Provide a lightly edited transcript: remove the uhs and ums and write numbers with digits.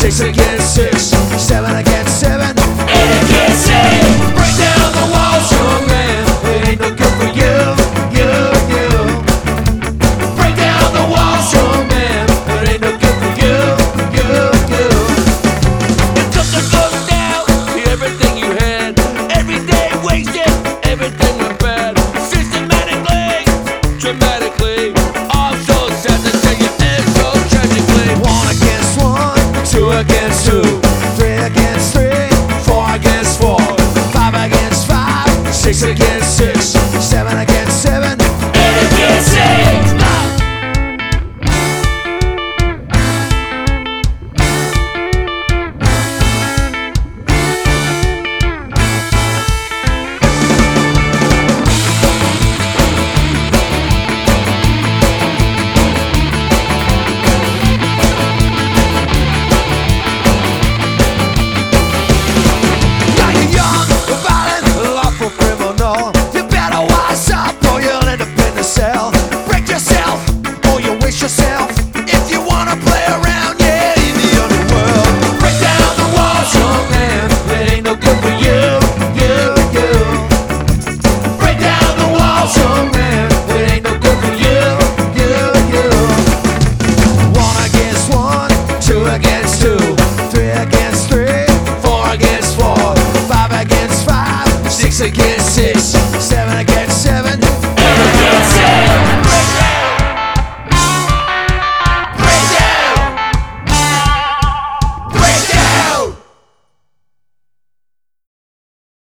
6 against 6, 7 against 7, 8 against 8. break down the walls, young man. It ain't no good for you, you. Break down the walls, young man. It ain't no good for you, you. You took the goes down, everything you had. Every day wasted, everything went bad. Systematically, dramatically. I'm so sad to tell you this so tragically. 1 against 1, 2 against 2, 3 against 3, 4 against 4, 5 against 5, 6 against 6, 7 against 7, 8 against 8. Now you're young, violent, lawful criminal. You better wise up or you'll end up in the cell. Break yourself or you waste yourself if you wanna play around, yeah, in the underworld. Break down the walls, young man. It ain't no good for you, you. Break down the walls, young man. It ain't no good for you, you. 1 against 1, 2 against